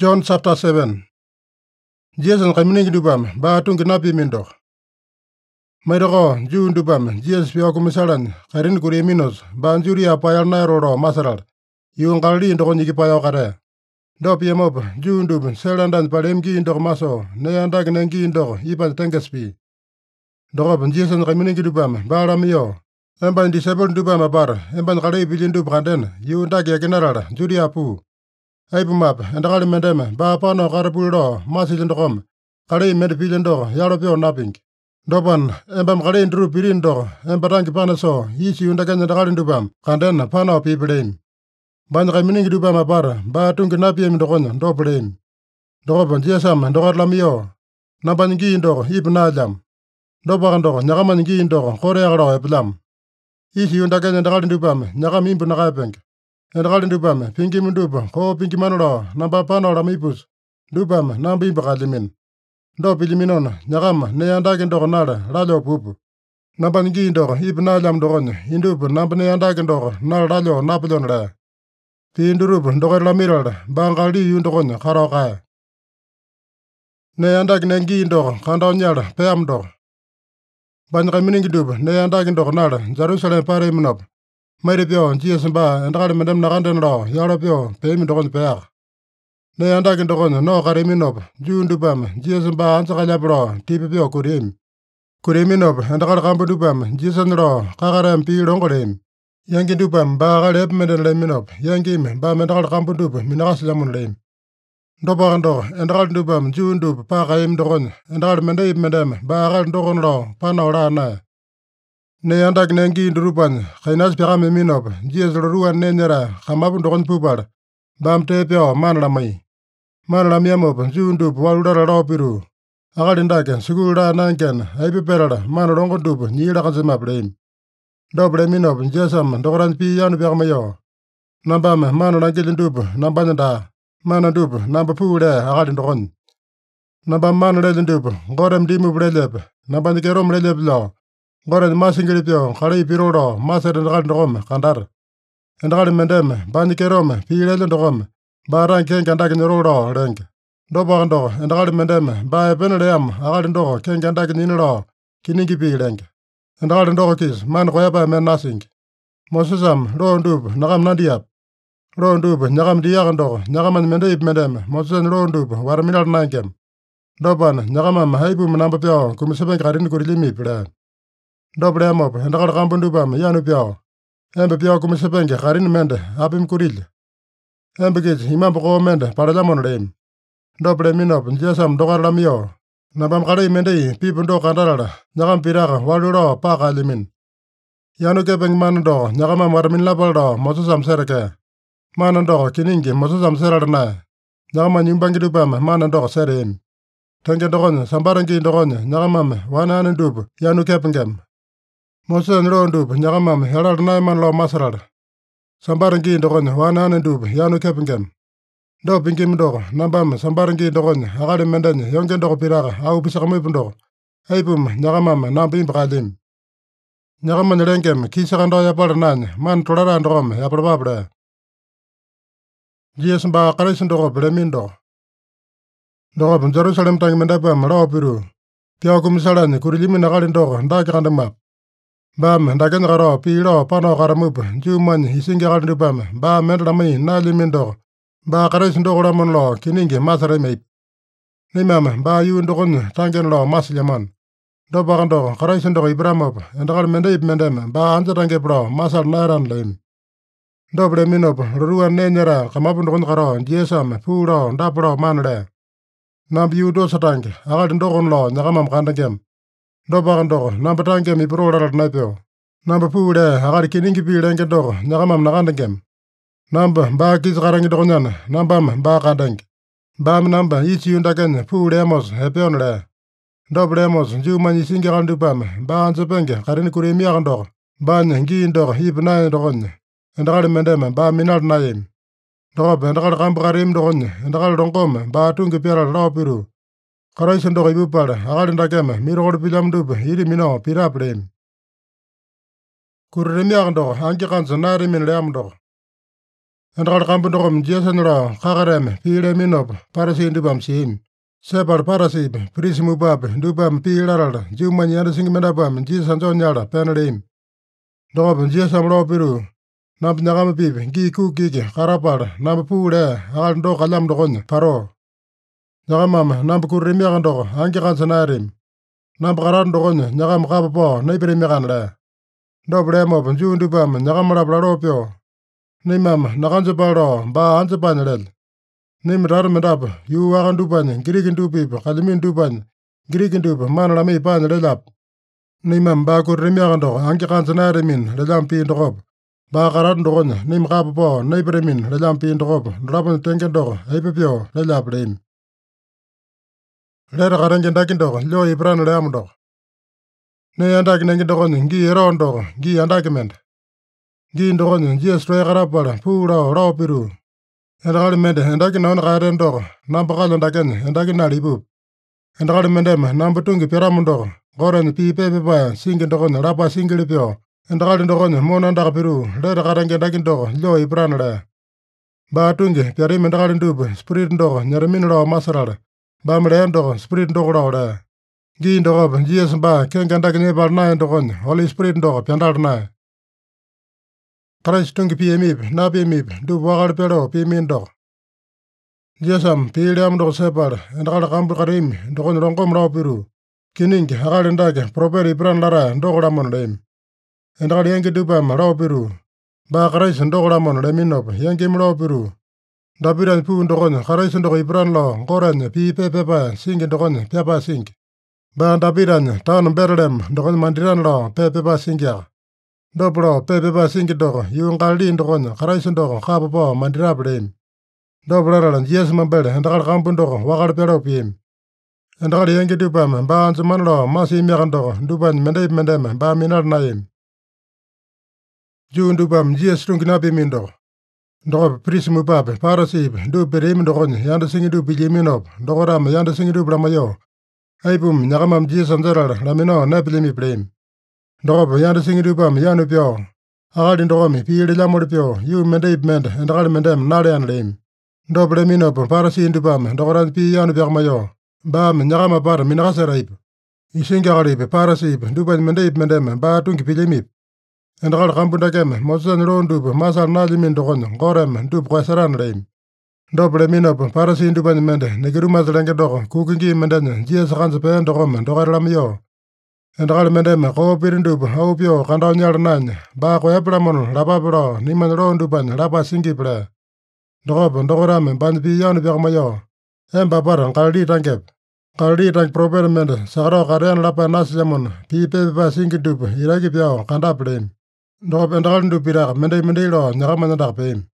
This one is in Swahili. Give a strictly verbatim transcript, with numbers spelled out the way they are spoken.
John chapter seven. Jesus kaminingi dubam ba tungi napi mindo. Maidoko Jew dubam Jesus pio kumisalan karin kuri minos ba juria payal nairo masaral. Yung kaldi indoko nyiki payo kare. Do piemop Jew dub selandan palemgi indoko maso neyandag nengi indoko ipan tengespi. Doko Jesus kaminingi dubam ba ramio. Emban disable dubam abar emban kale bilin dub kanden yung dag yakinarada juria pu. Aipumap, and the Kali Mendeme, Bapano Karapulo, Masilindom, Kali Medipilindo, Yarapio napping. Doban, Embam Kali Drew Pirindo, Embaranki Panaso, Ichi Undagan the Kalin Dubam, Kanden, Pano people aim. Banka Mining Dubam Abar, Batunki Napiam Dogon, Doblame. Doban, Jesam, and Dorlamio, Nabangi Indo, Ibnajam. Dobando, Nagamangi Indo, Korea Eblam. Ichi Undagan the Kalin Dubam, Nagamim Bunagapeng. And Kalin Dubam, Pinky Munduba, Ko Pinky Manolo, Namba Pano Ramipus, Dubam, Nambi Bakalimin. Do Piliminon, Nagam, Neandagan Dogonada, Rajo Pupu. Nabangi Dog, Ibnalam Dogon, Indub, Nambaneandagan Dog, Narajo, Napoleon Ra. Pindurub, Dogla Mirror, Bangali Yundogon, Karoka. Neandagan Dog, Kandonyar, Pam Dog. Banjamining Dub, Neandagan Dogonada, Jerusalem Pariminop. Maidipio, G S Ba, and Madame Narandan Law, Yarapio, payment on Pere. They andagan Dogon, no Kariminop, June Dubam, G S Ba, Ansakalabro, Tipio Kurim. Kuriminop, and Rakambu Dubam, Jason Law, Kakaram P. Longorim. Yankee Dubam, Bagalep Medaleminop, Yankim, Bamedal Kampu Dub, Minas Lemon Lame. Dobando, and Ral Dubam, June Dub, Pakaim Dogon, and Ral Mendave Madame, Bagal Dogon Law, Panorana. Neyandak nengi drupan, kainas pirame minop, jies ruan nenera, kamabun dogon pupar, bam tepio, manramai. Manramiamop, jundub, waludara ropiru. Agadindaken, sugura nanken, aipiperada, manarongo dub, nira kanzima blame. Dobre minop, jesam, doran pi yan pirmayo. Nambam, manarangilin dub, nambanada, manadub, nambapude, agadin dogon. Nambam manarelin dub, gorem dimu brelep, nambandikerom relep law. Goran Masingilipio, Kari Piroro, Master and Random, Kandar. And Random Mendem, Bandikerom, Pirel and Rom, Baran King and Dagan Roro, Rank. Dobando, and Random Mendem, by Benedem, Arandor, King and Dagan in Law, Kiniki P. Rank. And Randorkis, Man Royaba, Man Nothing. Mosesam, Ron Dub, Naram Nadiap. Ron Dub, Naram Diarando, Naraman Mendeb Mendem, Mosen Ron Dub, Waraminar Nankem. Doban, Naramam, Haibum Nambapio, Kumisaban Karin Kurilimi, Plan. Dobre amop, and all Rambundubam, Yanupio. Ambapio Kumisapenge, Karin Mende, Abim Kuril. Ambagage, Imampo Mende, Paradamon Lame. Dobre Minop, Jesam, Dogaramio. Nabam Kari Mende, People do Kandara, Nagam Piraga, Waluro, Paka Limin. Yanukepeng Manado, Nagama Marmin Labaldo, Mosesam Sereke. Manando, Kiningi, Mosesam Serana. Nagaman Yumbangidubam, Manando, Serim. Tangadogon, Sambarangi Dogon, Nagamam, one and dub, Yanukepengem. Mosen Rondub, Yagamam, Herald Naiman Law Masarar. Sambarangi Dogon, one and dub, Yanu Kepingem. Do Pinkim Do, Nambam, Sambarangi Dogon, Haradi Menden, Yongan Do Piraga, Au Pisamapundo. Aipum, Yagamam, Nambim Bradim. Yagaman Rengem, Kisarando Yaparnan, Man Tolara and Rom, Yaprababra. G S Ba Karisindo, Bremindo. Do Jerusalem Tang Mendabam, Raw Piru. Piakum Salan, Kurimin Agalindo, Dakan the map. Bam, Dagan Raro, Piro, Pano Karamup, Juman, Hisinga Dubam, Ba Medramay, Nalimindo, Ba Karasindo Ramon Law, Kiningi, Masarame. Nimam, Ba you and Dogon, Tangan Law, Masliaman. Dobando, Karasindo Ibramop, and Armendib Mendem, Ba Anzarangebro, Masar Naran Lame. Dobre Minop, Ruan Nenera, Kamapun Ronjaro, Jesam, Puro, Dapro, Manre. Nabu Dosatank, Aran Dogon Law, Nagamam Kandagem. Dobando, Nambatanga mi pro at Napio. Number Pude, Haraki Kiningi Pilanka Dog, Nagamam Narandagem. Number Bakis Rarangidonan, Nambam, Bakadank. Bam number, each Yundagan, Pudemos, Hepionre. Dobremos, Juman Singarandubam, Ban Zapanga, Karinkurimiando, Ban Gindo, Hip Nine Dogon, and Radamendem, Ba Minard Naim. Dob and Rambrarim Dogon, and Raldongom, Batunga Pira Rapiru. Karaisan do Ibupar, Arandagam, Miro Pilam Dub, Irimino, Piraprem. Kurimiando, Ankikans, Narim in Lamdo. Endakali kambu dokom Jiesanya lo kakareme piileminop Parisi dupam siim. Sepala Parasipe prisi mupape dupam piilarala Jumanyi yandasingi menapam Jisas anjonyala penaleim. Dokopa Jiesam lo piru namba nyakama pipe gi ku kiki karapala namba puule akali ndo kalyam dokonya paro. Nyakamama namba kurimiaka ndoko angi kansa nairim. Namba karata dokonya nyakama kapa po naipirimiakana le. Ndopo lemopa Juu dupam nyakama lapala lopyo. Nimama nakanjapalo ba anjapanya lel. Nimi tata mendapu yu wakan dupanya Giriki dupipa kalyamin dupanya Giriki dupa mana lami panya lelap. Nimam ba kurimiaka ndoko angi kansa nairimin lelyam pi ndokopa. Ba karata dokonya nimi kapa po naipirimin lelyam pi ndokopa nolaponya tenge ndoko aipipyo lelyap leim. Leta karenge ndaki ndoko lyo iprana leamu ndoko. Ne andaki nengi dokonya ngi ero ndoko ngi andaki mende. Ngi dokonya Jiesas toe karapala puulao lao piru. Endakali mende endaki naona kaere ndoko namba kalyo ndakenya endaki nali ipup. Endakali mendema namba tungi piramu ndoko gorenya pi pepepaya singi dokonya lapa singilipyo. Endakali dokonya mona andaka piru leta karenge ndaki ndoko lyo iprana le. Ba tungi piarimi endakali dupa spirit ndoko nyaramini lao masarala. Ba mle ndoko spirit ndoko lao le. Ngi ndokopa Jiesas ba kenga ndaki nyepala nae dokonya Holy Spirit ndoko piandala nae. Kraist tungi piemipi na piemipi dupa wakali pelo piimi ndoko. Jiesam piiliamu ndoko sepala endakali kambu karimi dokonya longomu lao piru. Kiningi akali ndaki propeta iprana lara ndoko lamona leim. Endakali yengi dupama lao piru. Ba Kraist ndoko lamona leminopa yengimu lao piru. Dapiranya puu dokonya Kraist ndoko iprana lo gorenya pi pepepaya singi dokonya pepa singi. Ba dapiranya taono Betelem dokonya mandirana lo pepepa singiaka. Ndopo lo pepepa singi ndoko yu Galili dokonya Kraist ndoko kapa po mandirapu leim. Ndopo larala Jiesas mambele endakali kambu ndoko wakali pelo piim. Endakali yengi dupama ba anjumana lo masimiaka ndoko dupanya mendaipi mendema ba minala naim. Juu dupam Jiesas tungi napimi ndoko. Ndokopa prisi mupape Parasipe dupa pirimi dokonya yandasingi dupa pilyiminop dokorama yandasingi dupa lamayo. Aipum nyakamam Jiesas anjarala lamino nepilimipi leim. Ndokopa yandasingi dupam yanupyo. Akali ndokomi piili lamulipyo yu mendaipi mende endakali mendema naleana leim. Ndopo leminopa Parasi dupama ndokoranya pi yanupyaka mayo. Baame nyakama pata minakaseraipa. Isingi akalipi Parasipe dupanya mendaipi mendema ba tungi pilyimipi. Endakali kambu ndakeme Mosesanya lo dupa masala nalyamin dokonya gorema dupa koeserana leim. Ndopo leminopa Parasi dupanya mende nikirumaselenge ndoko kukingi mendenya Jiesas kansa pe ndokoma ndokere lamayo. Endakali mendema koopiri dupa aupyo kandao nyala nanya ba koepelamono lapape lo nimanya lo dupanya lapa singipi le. Ndokopa ndokorame banya pi yanupyaka mayo. Emba pata Galili tangepe. Galili tangi propeta mende sakarao kareana lapa nasilyamona pi pepepa singi dupa iraki pyao kandapi leim. Ndokopa endakali dupa iraka mendai mendai lo nyakamanya ndaka peim.